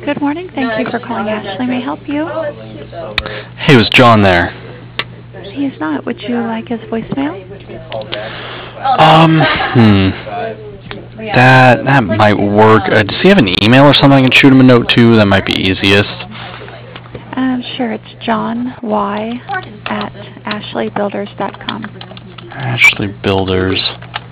Good morning. Thank you for calling Ashley. May I help you? Hey, was John there? He is not. Would you like his voicemail? Um, hmm. That might work. Does he have an email or something I can shoot him a note to? That might be easiest. Sure. It's John Y at ashleybuilders.com. Ashley Builders.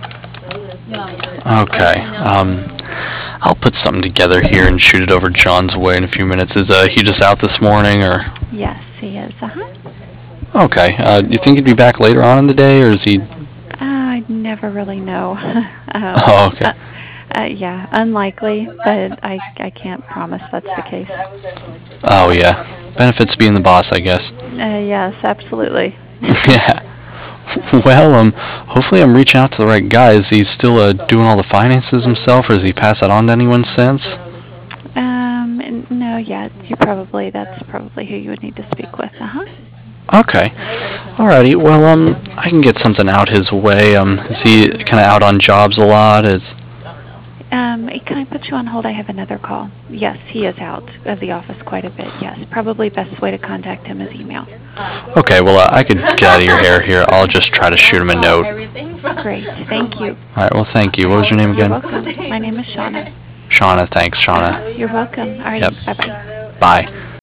Okay. I'll put something together here and shoot it over John's way in a few minutes. Is he just out this morning or? Yes, he is. Okay. You think he'd be back later on in the day, or is he? I never really know. Oh, okay. Yeah, unlikely, but I can't promise that's the case. Oh, yeah. Benefits being the boss, I guess. Yes, absolutely. Yeah. Well, hopefully I'm reaching out to the right guy. Is he still doing all the finances himself, or has he passed that on to anyone since? No, yeah, that's probably who you would need to speak with. Okay. Alrighty. Well, I can get something out his way. Is he kind of out on jobs a lot? Can I put you on hold? I have another call. Yes, he is out of the office quite a bit. Yes, probably best way to contact him is email. Okay, well, I could get out of your hair here. I'll just try to shoot him a note. Great, thank you. Alright, well, thank you. What was your name again? You're welcome. My name is Shauna. Shauna, thanks, Shauna. You're welcome. All right, Yep. bye-bye. Bye.